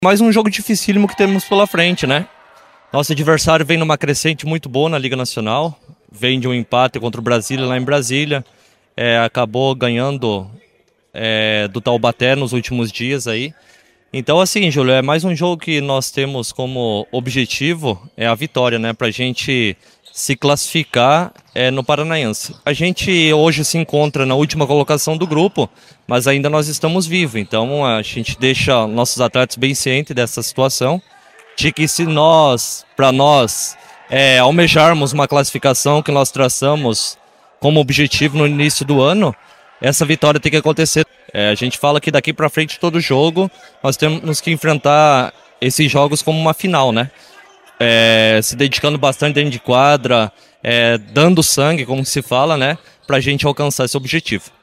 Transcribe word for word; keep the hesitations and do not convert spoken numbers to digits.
Mais um jogo dificílimo que temos pela frente, né? Nosso adversário vem numa crescente muito boa na Liga Nacional, vem de um empate contra o Brasília lá em Brasília, é, acabou ganhando é, do Taubaté nos últimos dias aí. Então assim, Júlio, é mais um jogo que nós temos como objetivo é a vitória, né? Pra gente se classificar é, no Paranaense. A gente hoje se encontra na última colocação do grupo, mas ainda nós estamos vivos, então a gente deixa nossos atletas bem cientes dessa situação, de que se nós, para nós, é, almejarmos uma classificação que nós traçamos como objetivo no início do ano, essa vitória tem que acontecer. É, a gente fala que daqui para frente, todo jogo, nós temos que enfrentar esses jogos como uma final, né? É, se dedicando bastante dentro de quadra, é, dando sangue, como se fala, né? Para a gente alcançar esse objetivo.